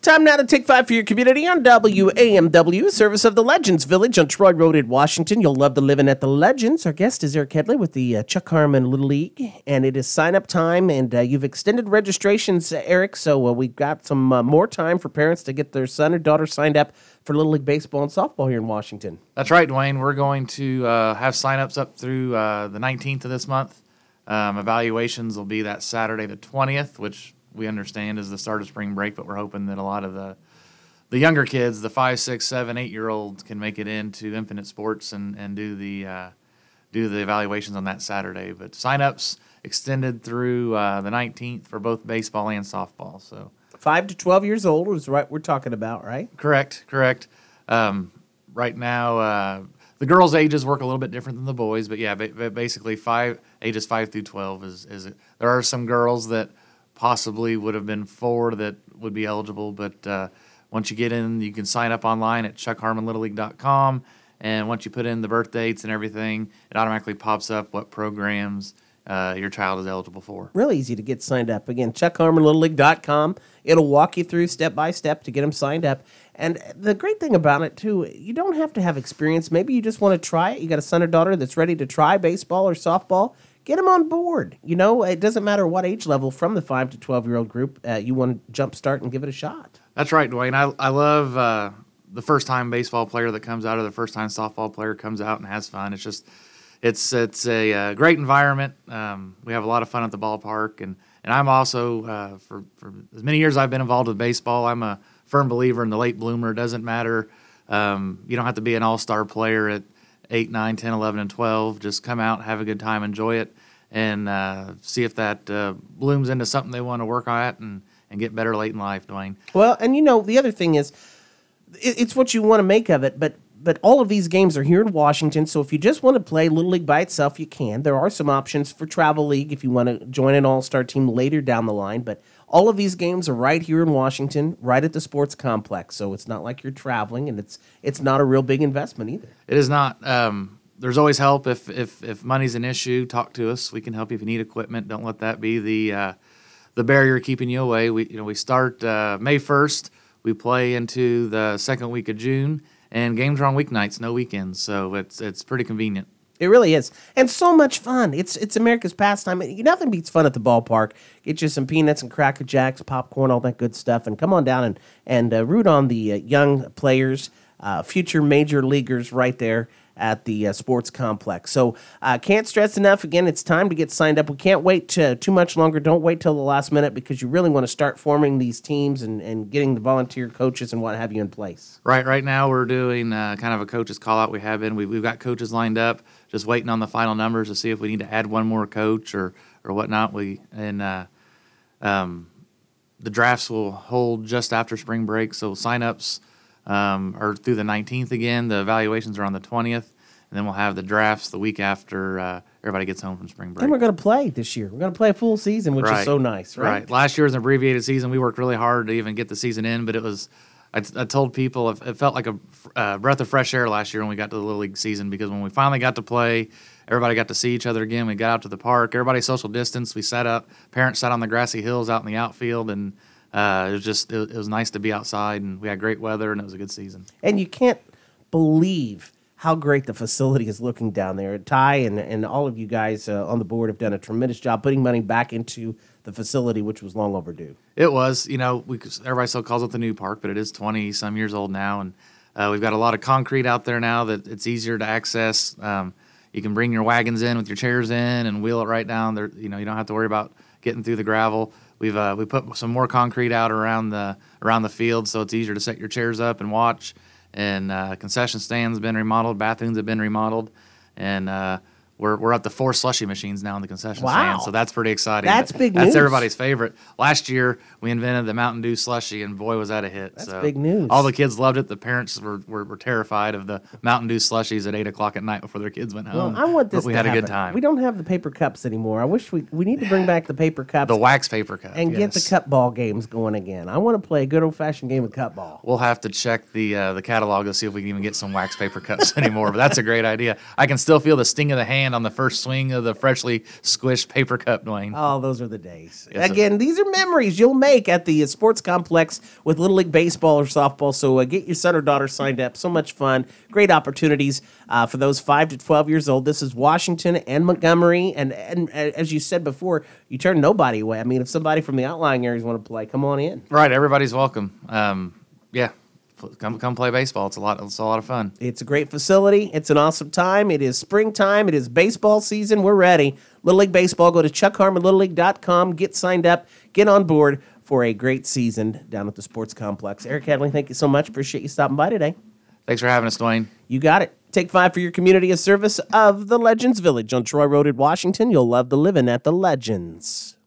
Time now to take 5 for your community on WAMW, service of the Legends Village on Troy Road in Washington. You'll love the living at the Legends. Our guest is Eric Headley with the Chuck Harmon Little League, and it is sign-up time, and you've extended registrations, Eric, so we've got some more time for parents to get their son or daughter signed up for Little League baseball and softball here in Washington. That's right, Dwayne. We're going to have sign-ups up through the 19th of this month. Evaluations will be that Saturday the 20th, which we understand is the start of spring break, but we're hoping that a lot of the younger kids, the 5, 6, 7, 8-year-olds, can make it into Infinite Sports and do the evaluations on that Saturday. But sign-ups extended through the 19th for both baseball and softball. So 5 to 12 years old is what we're talking about, right? Correct. Right now, the girls' ages work a little bit different than the boys, but yeah, basically ages 5 through 12 is there are some girls that possibly would have been 4 that would be eligible, but once you get in, you can sign up online at chuckharmonlittleleague.com, and once you put in the birth dates and everything, it automatically pops up what programs your child is eligible for. Real easy to get signed up. Again, chuckharmonlittleleague.com. It'll walk you through step by step to get them signed up. And the great thing about it, too, you don't have to have experience. Maybe you just want to try it. You got a son or daughter that's ready to try baseball or softball. Get them on board. You know, it doesn't matter what age level from the 5 to 12-year-old group you want to jumpstart and give it a shot. That's right, Dwayne. I love the first-time baseball player that comes out or the first-time softball player comes out and has fun. It's just it's a great environment. We have a lot of fun at the ballpark, and I'm also for as many years I've been involved with baseball, I'm a firm believer in the late bloomer. It doesn't matter. You don't have to be an all-star player at 8, 9, 10, 11, and 12. Just come out, have a good time, enjoy it, and see if that blooms into something they want to work at and get better late in life, Dwayne. Well, and you know, the other thing is, it's what you want to make of it, but all of these games are here in Washington, so if you just want to play Little League by itself, you can. There are some options for Travel League if you want to join an all-star team later down the line, but all of these games are right here in Washington, right at the sports complex, so it's not like you're traveling, and it's not a real big investment either. It is not. There's always help. If money's an issue, talk to us. We can help you if you need equipment. Don't let that be the barrier keeping you away. We start May 1st. We play into the second week of June, and games are on weeknights, no weekends, so it's pretty convenient. It really is. And so much fun. It's America's pastime. Nothing beats fun at the ballpark. Get you some peanuts and Cracker Jacks, popcorn, all that good stuff, and come on down and root on the young players, future major leaguers right there at the sports complex. So can't stress enough. Again, it's time to get signed up. We can't wait too much longer. Don't wait till the last minute because you really want to start forming these teams and getting the volunteer coaches and what have you in place. Right now we're doing kind of a coaches call-out. We've got coaches lined up, just waiting on the final numbers to see if we need to add one more coach or whatnot. The drafts will hold just after spring break, so sign-ups are through the 19th again. The evaluations are on the 20th, and then we'll have the drafts the week after everybody gets home from spring break. And we're going to play this year. We're going to play a full season, which is so nice, right? Last year was an abbreviated season. We worked really hard to even get the season in, but it was I told people it felt like a breath of fresh air last year when we got to the Little League season, because when we finally got to play, everybody got to see each other again. We got out to the park. Everybody social distanced. We sat up. Parents sat on the grassy hills out in the outfield, and it was nice to be outside, and we had great weather, and it was a good season. And you can't believe how great the facility is looking down there. Ty and all of you guys on the board have done a tremendous job putting money back into the facility, which was long overdue. It was. Everybody still calls it the new park, but it is 20-some years old now, and we've got a lot of concrete out there now that it's easier to access. You can bring your wagons in with your chairs in and wheel it right down there. You don't have to worry about getting through the gravel. We put some more concrete out around the field, so it's easier to set your chairs up and watch. And concession stands have been remodeled, bathrooms have been remodeled, and we're up to 4 slushy machines now in the concession stand, so that's pretty exciting. That's big news. That's everybody's favorite. Last year we invented the Mountain Dew slushy, and boy was that a hit. That's big news. All the kids loved it. The parents were terrified of the Mountain Dew slushies at 8 o'clock at night before their kids went home. Well, I want this. But we had a good time. We don't have the paper cups anymore. I wish we need to bring back the paper cups. The wax paper cup. And get the cup ball games going again. I want to play a good old-fashioned game of cup ball. We'll have to check the catalog to see if we can even get some wax paper cups anymore, but that's a great idea. I can still feel the sting of the hand land on the first swing of the freshly squished paper cup, Dwayne. Oh, those are the days. Yes, Again, these are memories you'll make at the sports complex with Little League Baseball or softball. So get your son or daughter signed up. So much fun. Great opportunities for those 5 to 12 years old. This is Washington and Montgomery. And as you said before, you turn nobody away. I mean, if somebody from the outlying areas want to play, come on in. Right, everybody's welcome. Yeah, come play baseball. It's a lot of fun. It's a great facility. It's an awesome time. It is springtime. It is baseball season. We're ready. Little League Baseball. Go to ChuckHarmonLittleLeague.com. Get signed up. Get on board for a great season down at the sports complex. Eric Hadley, thank you so much. Appreciate you stopping by today. Thanks for having us, Dwayne. You got it. Take 5 for your community, a service of the Legends Village on Troy Road in Washington. You'll love the living at the Legends.